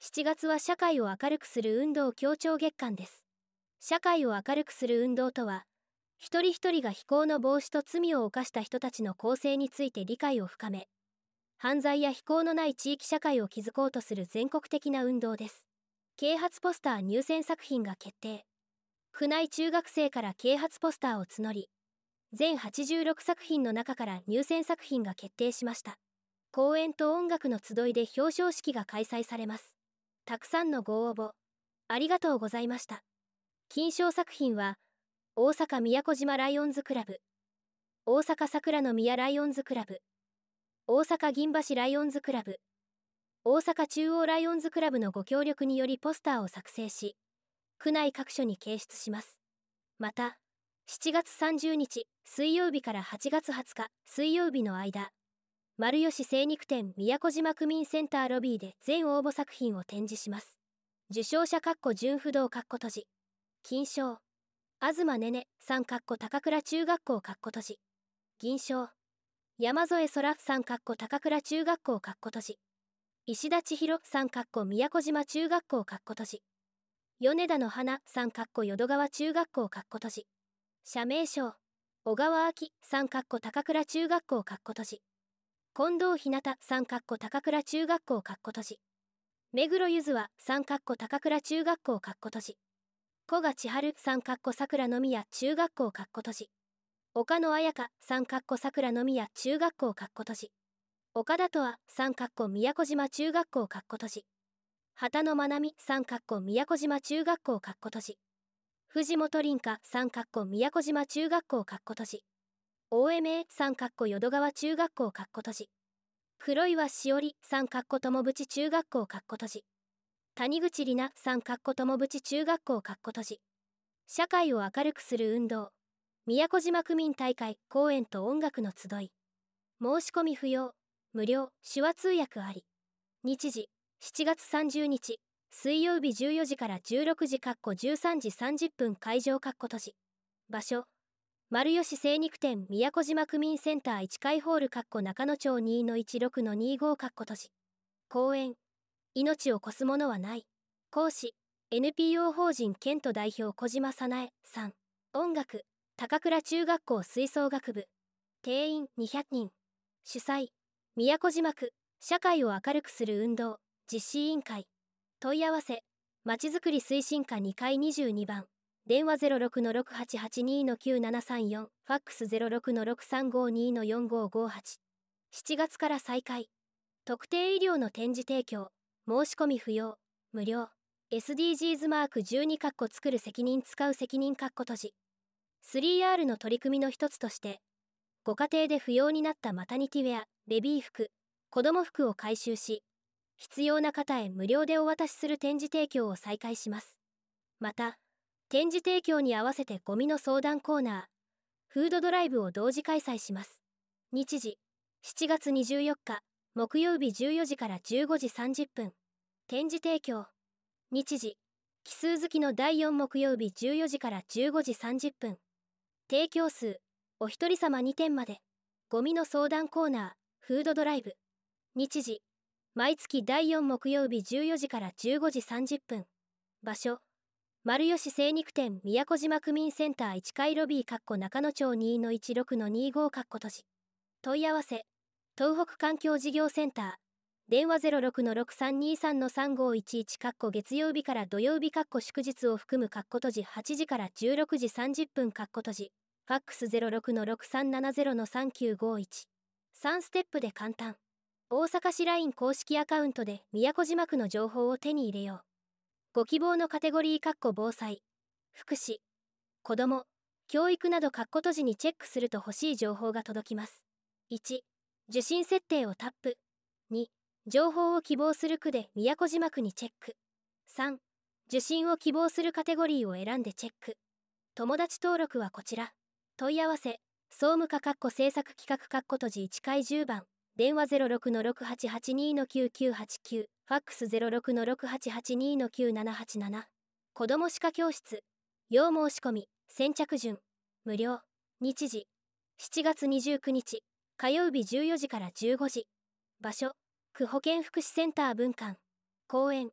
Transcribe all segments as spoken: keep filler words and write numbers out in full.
しちがつは社会を明るくする運動協調月間です。社会を明るくする運動とは、一人一人が非行の防止と罪を犯した人たちの更生について理解を深め、犯罪や非行のない地域社会を築こうとする全国的な運動です。啓発ポスター入選作品が決定。府内中学生から啓発ポスターを募り、全はちじゅうろくさく品の中から入選作品が決定しました。講演と音楽の集いで表彰式が開催されます。たくさんのご応募ありがとうございました。金賞作品は大阪宮古島ライオンズクラブ、大阪桜の宮ライオンズクラブ、大阪銀橋ライオンズクラブ、大阪中央ライオンズクラブのご協力によりポスターを作成し、府内各所に掲出します。また、しちがつさんじゅうにち水曜日からはちがつはつか水曜日の間、丸吉精肉店宮古島区民センターロビーで全応募作品を展示します。受賞者準不動閉じ。金賞東ねねさん高倉中学校閉じ。銀賞山添空さん高倉中学校閉じ。石田千尋さん宮古島中学校閉じ。米田の花さん淀川中学校閉じ。社名賞小川明さん高倉中学校閉じ。近藤ひなたさん高倉中学校閉じ。目黒ゆずはさん高倉中学校閉じ。古賀千春さん桜の宮中学校閉じ。岡野彩香さん桜の宮中学校閉じ。岡田とはさん宮古島中学校閉じ。畑野まなみさん宮古島中学校閉じ。藤本凛香さん宮古島中学校閉じ。大江明さん淀川中学校閉じ。黒岩しおりさん友淵中学校閉じ。谷口里奈さん友淵中学校閉じ。社会を明るくする運動宮古島区民大会講演と音楽の集い。申し込み不要無料手話通訳あり。日時しちがつさんじゅうにち水曜日じゅうよじからじゅうろくじじゅうさんじさんじゅっぷん会場閉じ。場所丸吉精肉店宮古島区民センターいち階ホール中野町 にのいちろくのにご閉じ。講演命を越すものはない。講師 エヌピーオー 法人ケント代表小島早苗さん。音楽高倉中学校吹奏楽部。定員にひゃくにん。主催宮古島区社会を明るくする運動実施委員会。問い合わせまちづくり推進課にかいにじゅうにばん。電話 ゼロろくのろくはちはちにのきゅうななさんよん、ファックス ゼロろくのろくさんごにのよんごごはち。しちがつから再開。特定医療の展示提供。申し込み不要無料。エスディージーズ マークじゅうに作る責任使う責任閉じ。スリーアール の取り組みの一つとして、ご家庭で不要になったマタニティウェア、ベビー服、子供服を回収し、必要な方へ無料でお渡しする展示提供を再開します。また、展示提供に合わせてゴミの相談コーナー、フードドライブを同時開催します。日時、しちがつにじゅうよっか、木曜日じゅうよじからじゅうごじさんじゅっぷん。展示提供。日時、奇数月のだいよん木曜日じゅうよじからじゅうごじさんじゅっぷん。提供数、お一人様にてんまで。ゴミの相談コーナー、フードドライブ。日時、毎月だいよん木曜日じゅうよじからじゅうごじさんじゅっぷん。場所、丸吉精肉店宮古島区民センターいち階ロビー中野町 にのいちろくのにご閉じ。問い合わせ東北環境事業センター電話 ゼロろくのろくさんにさんのさんごいちいち月曜日から土曜日祝日を含む閉じはちじからじゅうろくじさんじゅっぷん閉じ。ファックス ゼロろくのろくさんななゼロのさんきゅうごいち。さんステップで簡単。大阪市 ライン 公式アカウントで宮古島区の情報を手に入れよう。ご希望のカテゴリー防災、福祉、子ども、教育など閉じにチェックすると欲しい情報が届きます。いち、受信設定をタップ。に、情報を希望する区で宮古島区にチェック。さん、受信を希望するカテゴリーを選んでチェック。友達登録はこちら。問い合わせ、総務課制作企画閉じいち階じゅうばん。電話 ゼロろくのろくはちはちにのきゅうきゅうはちきゅう、ファックス ゼロろくのろくはちはちにのきゅうななはちなな。子ども歯科教室、要申し込み、先着順、無料。日時、しちがつにじゅうくにち、火曜日じゅうよじからじゅうごじ。場所、区保健福祉センター分館。講演、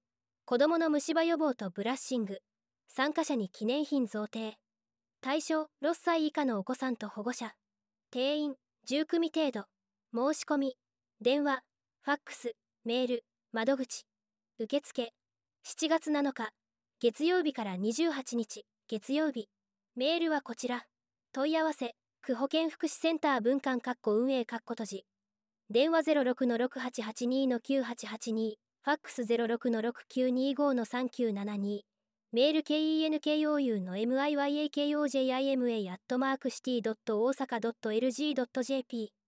子どもの虫歯予防とブラッシング。参加者に記念品贈呈。対象ろっさい以下のお子さんと保護者。定員じゅう組程度。申し込み電話、ファックス、メール、窓口。受付しちがつなのか月曜日からにじゅうはちにち月曜日。メールはこちら。問い合わせ区保健福祉センター分館運営閉じ。電話 ゼロろくのろくはちはちにのきゅうはちはちに、ファックス ゼロろくのろくきゅうにごのさんきゅうななに、メール ケンコウ の ミヤコジマ アットマークシティ ドット 大阪 ドット エルジー ドット ジェーピー